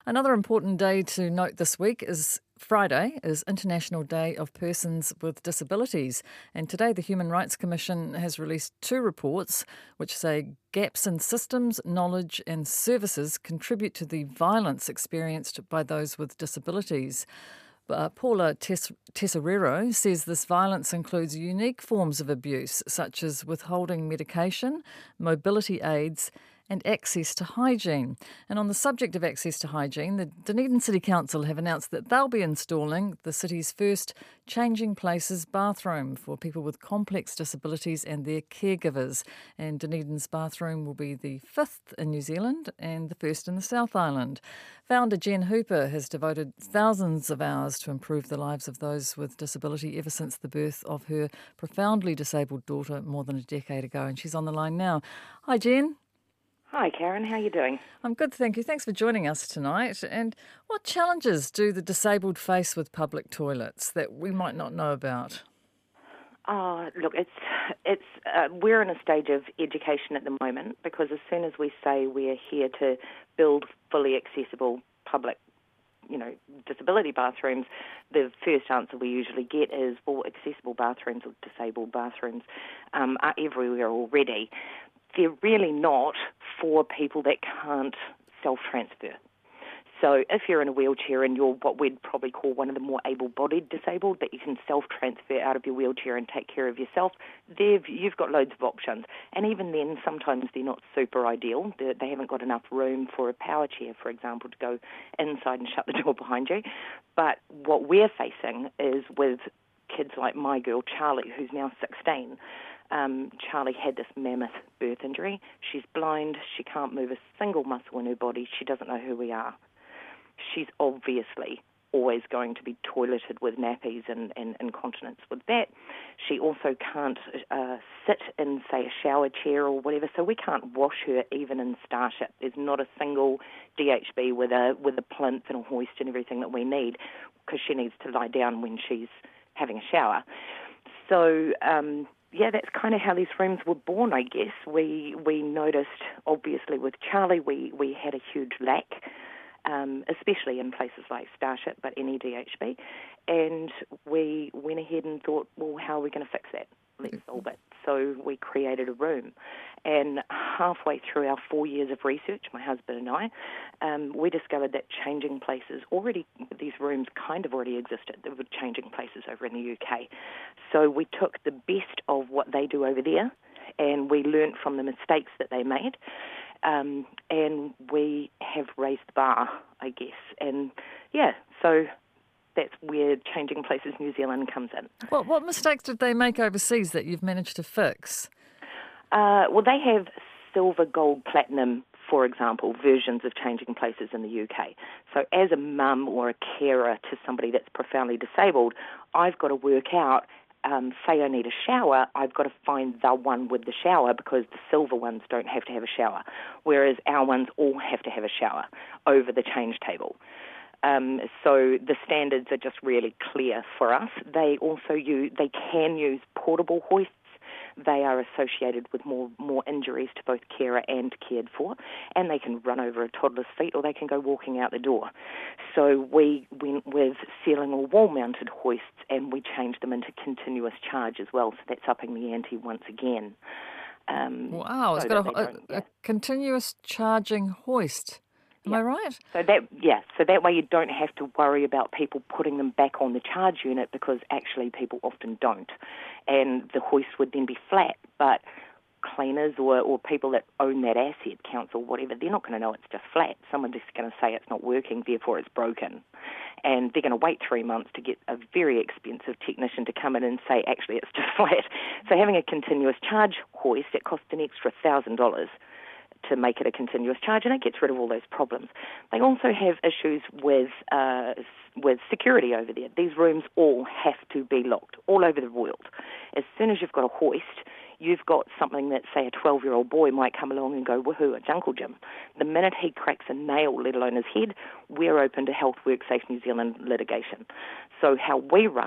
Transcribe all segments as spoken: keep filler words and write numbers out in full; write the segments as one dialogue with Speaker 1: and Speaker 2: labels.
Speaker 1: Another important day to note this week is Friday is International Day of Persons with Disabilities. And today the Human Rights Commission has released two reports which say gaps in systems, knowledge and services contribute to the violence experienced by those with disabilities. Uh, Paula Tes- Tesorero says this violence includes unique forms of abuse such as withholding medication, mobility aids and access to hygiene. And on the subject of access to hygiene, the Dunedin City Council have announced that they'll be installing the city's first changing places bathroom for people with complex disabilities and their caregivers. And Dunedin's bathroom will be the fifth in New Zealand and the first in the South Island. Founder Jen Hooper has devoted thousands of hours to improve the lives of those with disability ever since the birth of her profoundly disabled daughter more than a decade ago. And she's on the line now. Hi, Jen.
Speaker 2: Hi, Karen. How are you doing?
Speaker 1: I'm good, thank you. Thanks for joining us tonight. And what challenges do the disabled face with public toilets that we might not know about?
Speaker 2: Oh, look, it's it's uh, we're in a stage of education at the moment because as soon as we say we're here to build fully accessible public, you know, disability bathrooms, the first answer we usually get is, well, accessible bathrooms or disabled bathrooms um, are everywhere already. They're really not for people that can't self-transfer. So if you're in a wheelchair and you're what we'd probably call one of the more able-bodied disabled, that you can self-transfer out of your wheelchair and take care of yourself, you've got loads of options. And even then, sometimes they're not super ideal. They're, they haven't got enough room for a power chair, for example, to go inside and shut the door behind you. But what we're facing is with kids like my girl, Charlie, who's now sixteen. Um, Charlie had this mammoth birth injury. She's blind. She can't move a single muscle in her body. She doesn't know who we are. She's obviously always going to be toileted with nappies and, and incontinence with that. She also can't uh, sit in, say, a shower chair or whatever, so we can't wash her even in Starship. There's not a single D H B with a with a plinth and a hoist and everything that we need because she needs to lie down when she's having a shower. So... Um, Yeah, that's kind of how these rooms were born, I guess. We we noticed, obviously, with Charlie, we, we had a huge lack, um, especially in places like Starship, but any D H B. And we went ahead and thought, well, how are we going to fix that? Let's solve it. So we created a room. And halfway through our four years of research, my husband and I, um, we discovered that changing places already, these rooms kind of already existed. There were changing places over in the U K. So we took the best of what they do over there and we learnt from the mistakes that they made. Um, and we have raised the bar, I guess. And yeah, so that's where Changing Places New Zealand comes in.
Speaker 1: What, what mistakes did they make overseas that you've managed to fix?
Speaker 2: Uh, well, they have silver, gold, platinum, for example, versions of Changing Places in the U K. So as a mum or a carer to somebody that's profoundly disabled, I've got to work out, um, say I need a shower, I've got to find the one with the shower because the silver ones don't have to have a shower, whereas our ones all have to have a shower over the change table. Um, so the standards are just really clear for us. They also use, they can use portable hoists. They are associated with more more injuries to both carer and cared for, and they can run over a toddler's feet or they can go walking out the door. So we went with ceiling or wall-mounted hoists and we changed them into continuous charge as well, so that's upping the ante once again. Um,
Speaker 1: wow, it's
Speaker 2: so
Speaker 1: got a, a,
Speaker 2: yeah.
Speaker 1: a continuous charging hoist. Am
Speaker 2: yeah.
Speaker 1: I right?
Speaker 2: So that yeah, so that way you don't have to worry about people putting them back on the charge unit because actually people often don't. And the hoist would then be flat, but cleaners or, or people that own that asset, council, whatever, they're not going to know it's just flat. Someone's just going to say it's not working, therefore it's broken. And they're going to wait three months to get a very expensive technician to come in and say, actually, it's just flat. So having a continuous charge hoist, it costs an extra one thousand dollars to make it a continuous charge, and it gets rid of all those problems. They also have issues with uh, with security over there. These rooms all have to be locked, all over the world. As soon as you've got a hoist, you've got something that, say, a twelve-year-old boy might come along and go, woohoo, a Jungle Gym. The minute he cracks a nail, let alone his head, we're open to Health Work Safe New Zealand litigation. So how we run it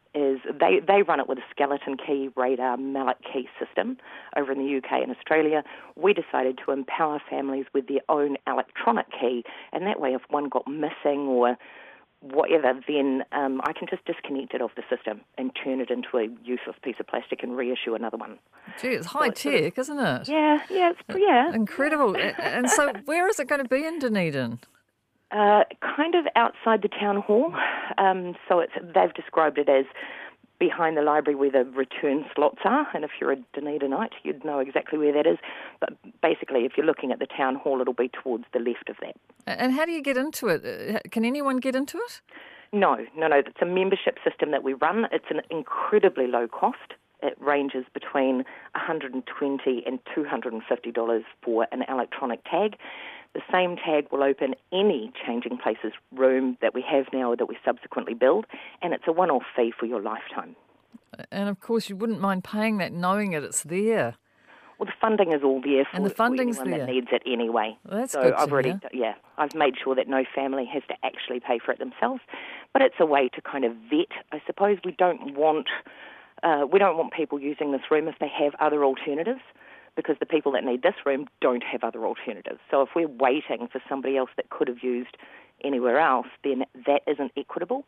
Speaker 2: is they, they run it with a skeleton key, radar, mallet key system over in the U K and Australia. We decided to empower families with their own electronic key, and that way if one got missing or whatever, then um, I can just disconnect it off the system and turn it into a useless piece of plastic and reissue another one.
Speaker 1: Gee, it's high so it's tech, sort of, isn't it?
Speaker 2: Yeah, yeah, it's yeah.
Speaker 1: Incredible. And so where is it going to be in Dunedin?
Speaker 2: Uh, kind of outside the town hall. Um, so it's, they've described it as behind the library where the return slots are, and if you're a Dunedinite, you'd know exactly where that is. But basically, if you're looking at the town hall, it'll be towards the left of that.
Speaker 1: And how do you get into it? Can anyone get into it?
Speaker 2: No, no, no. It's a membership system that we run. It's an incredibly low cost. It ranges between one hundred twenty dollars and two hundred fifty dollars for an electronic tag. The same tag will open any Changing Places room that we have now or that we subsequently build, and it's a one-off fee for your lifetime.
Speaker 1: And of course, you wouldn't mind paying that, knowing that it's there.
Speaker 2: Well, the funding is all there for,
Speaker 1: and the funding's
Speaker 2: for anyone
Speaker 1: there.
Speaker 2: that needs it anyway.
Speaker 1: Well, that's
Speaker 2: so
Speaker 1: good to
Speaker 2: I've already,
Speaker 1: hear.
Speaker 2: yeah, I've made sure that no family has to actually pay for it themselves. But it's a way to kind of vet. I suppose we don't want uh, we don't want people using this room if they have other alternatives, because the people that need this room don't have other alternatives. So if we're waiting for somebody else that could have used anywhere else, then that isn't equitable.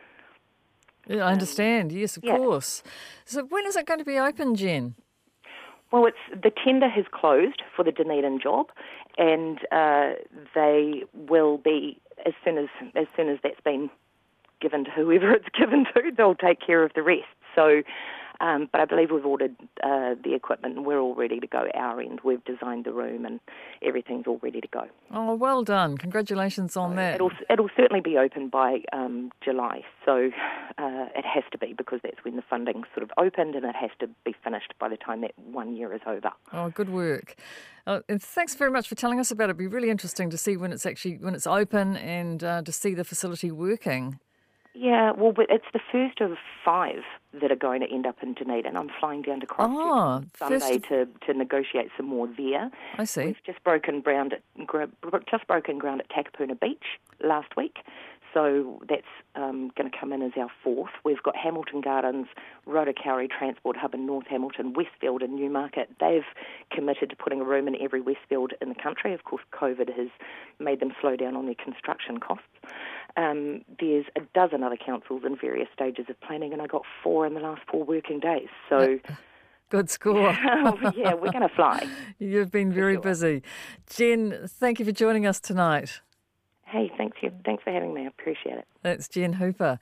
Speaker 1: Yeah, I understand. Um, yes, of yeah. course. So when is it going to be open, Jen?
Speaker 2: Well, it's the tender has closed for the Dunedin job, and uh, they will be as soon as as soon as that's been given to whoever it's given to, they'll take care of the rest. So, um, but I believe we've ordered uh, the equipment and we're all ready to go our end. We've designed the room and everything's all ready to go.
Speaker 1: Oh, well done. Congratulations on
Speaker 2: so
Speaker 1: that.
Speaker 2: It'll, it'll certainly be open by um, July. So uh, it has to be, because that's when the funding's sort of opened, and it has to be finished by the time that one year is over.
Speaker 1: Oh, good work. Uh, and thanks very much for telling us about it. It'll be really interesting to see when it's actually when it's open and uh, to see the facility working.
Speaker 2: Yeah, well, it's the first of five that are going to end up in Dunedin. I'm flying down to Christchurch
Speaker 1: oh,
Speaker 2: on Sunday to, to negotiate some more there.
Speaker 1: I see.
Speaker 2: We've just broken ground at just broken ground at Takapuna Beach last week, so that's um, going to come in as our fourth. We've got Hamilton Gardens, Rotokauri Transport Hub in North Hamilton, Westfield and Newmarket. They've committed to putting a room in every Westfield in the country. Of course, COVID has made them slow down on their construction costs. Um, there's a dozen other councils in various stages of planning, and I got four in the last four working days. So,
Speaker 1: good score.
Speaker 2: Yeah, we're going to fly.
Speaker 1: You've been very
Speaker 2: sure. busy.
Speaker 1: Jen, thank you for joining us tonight.
Speaker 2: Hey, thanks you. Thanks for having me. I appreciate it.
Speaker 1: That's Jen Hooper.